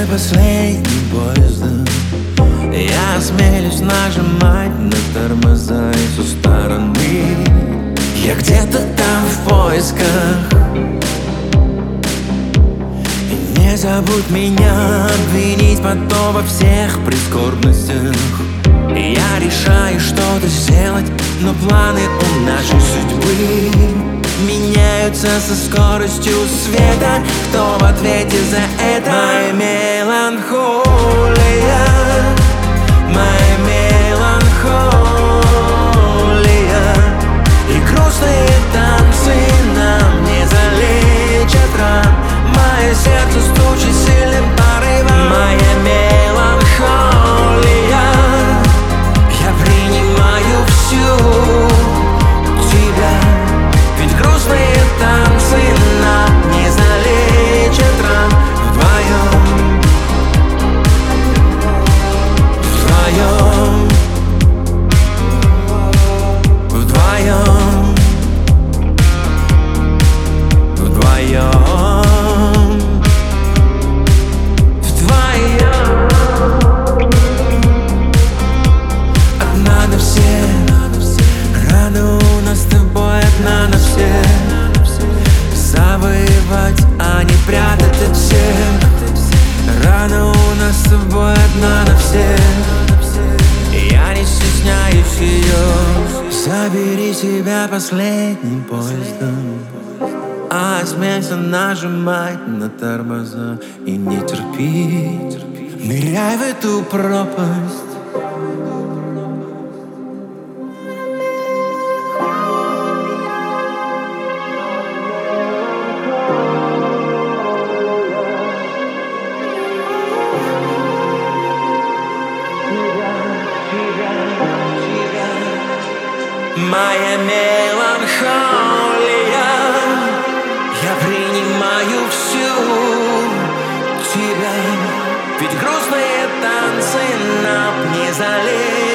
последним поездом я осмелюсь нажимать на тормоза и со стороны. Я где-то там в поисках, и не забудь меня обвинить потом во всех прискорбностях. Я решаю что-то сделать, но планы у нашей судьбы меняются со скоростью света. Кто в ответе за это? Моя меланхолия, моя меланхолия. И грустные танцы нам не залечат ран. Мое сердце стучит сильным порывом. Моя меланхолия, я принимаю всю тебя. Ведь грустные танцы нам не залечат ран. Вдвоем, одна на всех. Рана у нас с тобой одна на всех. Завоевать, а не прятать от всех. Рана у нас с тобой одна на всех. Я не стесняюсь ее. Забери себя последним поездом, а осмелься нажимать на тормоза и не терпи. Ныряй в эту пропасть. Моя меланхолия, я принимаю всю тебя. Ведь грустные танцы нам не залезут.